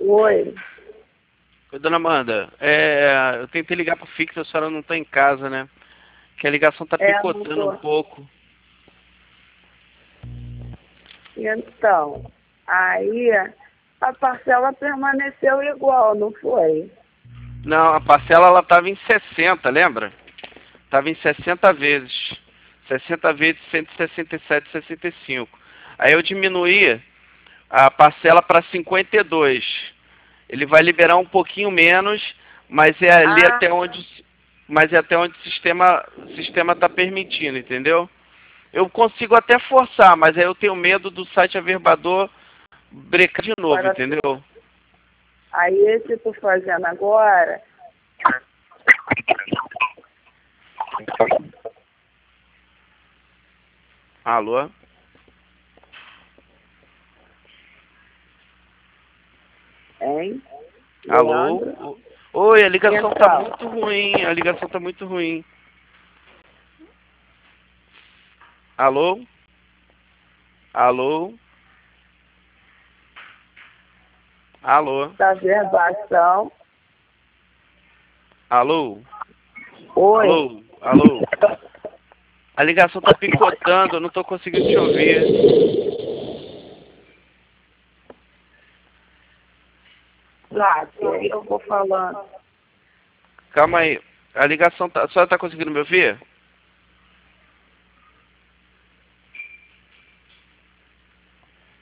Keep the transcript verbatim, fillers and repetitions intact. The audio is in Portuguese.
Oi. Oi, dona Amanda. É, eu tentei ligar pro fixo, a senhora não tá em casa, né? Que a ligação tá É, não picotando um tô. pouco. Então, aí a parcela permaneceu igual, não foi? Não, a parcela ela tava em sessenta, lembra? Tava em sessenta vezes. sessenta vezes cento e sessenta e sete vírgula sessenta e cinco. Aí eu diminuí a parcela para cinquenta e dois. Ele vai liberar um pouquinho menos, mas é ali Ah, até onde, mas é até onde o sistema, o sistema está permitindo, entendeu? Eu consigo até forçar, mas aí eu tenho medo do site averbador brecar de novo, agora, entendeu? aí esse que eu tô fazendo agora, Alô? hein, Alô? Leandro? O- Oi, a ligação tá Então, muito ruim, a ligação tá muito ruim. Alô? Alô? Alô? da verbação. Alô? Oi. Alô? Alô? A ligação tá picotando, eu não tô conseguindo te ouvir. Lá, aí eu vou falando. Calma aí. A ligação tá. A senhora tá conseguindo me ouvir?